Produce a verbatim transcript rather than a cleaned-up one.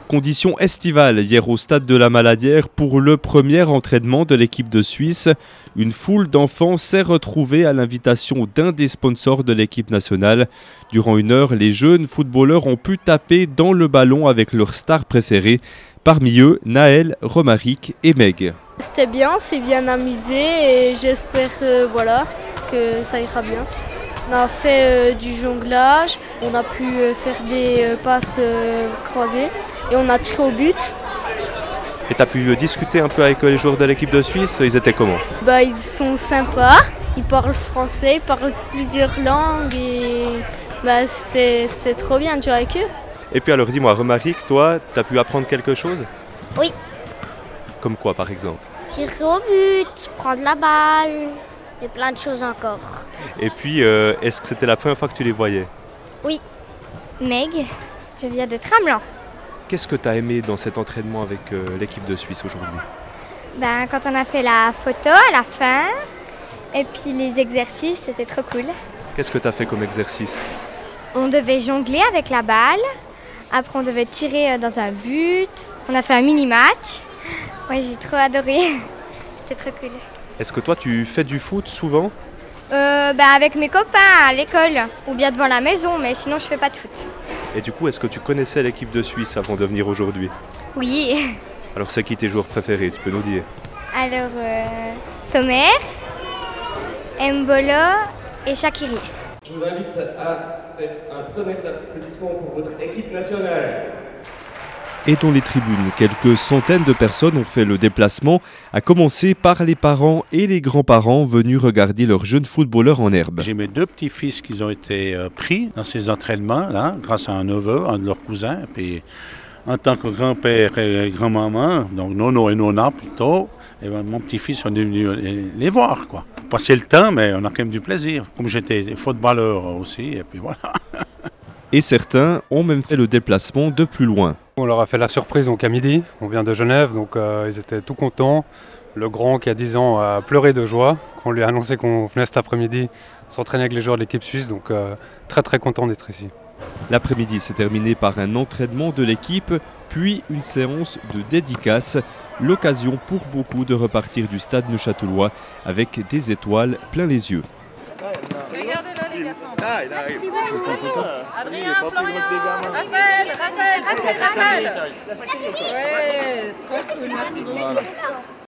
Conditions estivales hier au stade de la Maladière pour le premier entraînement de l'équipe de Suisse. Une foule d'enfants s'est retrouvée à l'invitation d'un des sponsors de l'équipe nationale. Durant une heure, les jeunes footballeurs ont pu taper dans le ballon avec leurs stars préférées. Parmi eux, Naël, Romaric et Meg. C'était bien, c'est bien amusé et j'espère euh, voilà, que ça ira bien. On a fait euh, du jonglage, on a pu euh, faire des euh, passes euh, croisées et on a tiré au but. Et tu as pu discuter un peu avec les joueurs de l'équipe de Suisse, ils étaient comment? Bah, ils sont sympas, ils parlent français, ils parlent plusieurs langues et bah, c'était, c'était trop bien de jouer avec eux. Et puis alors dis-moi, Romaric, toi, tu as pu apprendre quelque chose? Oui. Comme quoi par exemple? Tirer au but, prendre la balle et plein de choses encore. Et puis, euh, est-ce que c'était la première fois que tu les voyais? Oui. Meg, je viens de Tramelan. Qu'est-ce que tu as aimé dans cet entraînement avec euh, l'équipe de Suisse aujourd'hui? Ben, quand on a fait la photo à la fin, et puis les exercices, c'était trop cool. Qu'est-ce que tu as fait comme exercice? On devait jongler avec la balle, après on devait tirer dans un but, on a fait un mini-match. Ouais, j'ai trop adoré, c'était trop cool. Est-ce que toi tu fais du foot souvent? Euh, bah avec mes copains à l'école ou bien devant la maison, mais sinon je fais pas de foot. Et du coup, est-ce que tu connaissais l'équipe de Suisse avant de venir aujourd'hui? Oui. Alors c'est qui tes joueurs préférés, tu peux nous dire? Alors, euh, Sommer, Mbolo et Shaqiri. Je vous invite à faire un tonnerre d'applaudissements pour votre équipe nationale. Et dans les tribunes, quelques centaines de personnes ont fait le déplacement, à commencer par les parents et les grands-parents venus regarder leurs jeunes footballeurs en herbe. J'ai mes deux petits-fils qui ont été euh, pris dans ces entraînements-là, grâce à un neveu, un de leurs cousins. Et puis, en tant que grand-père et grand-maman, donc nono et nona plutôt, et ben, mon petit-fils est venu les, les voir, quoi. Pour passer le temps, mais on a quand même du plaisir. Comme j'étais footballeur aussi, et puis voilà. Et certains ont même fait le déplacement de plus loin. On leur a fait la surprise donc à midi, on vient de Genève, donc euh, ils étaient tout contents. Le grand qui a dix ans a pleuré de joie quand on lui a annoncé qu'on venait cet après-midi s'entraîner avec les joueurs de l'équipe suisse, donc euh, très très content d'être ici. L'après-midi s'est terminé par un entraînement de l'équipe, puis une séance de dédicace, l'occasion pour beaucoup de repartir du stade neuchâtelois avec des étoiles plein les yeux. Regardez-le les garçons. Merci beaucoup. Adrien, Florian, Raphaël, Raphaël, Raphaël, Raphaël. Ouais, trop cool, merci beaucoup.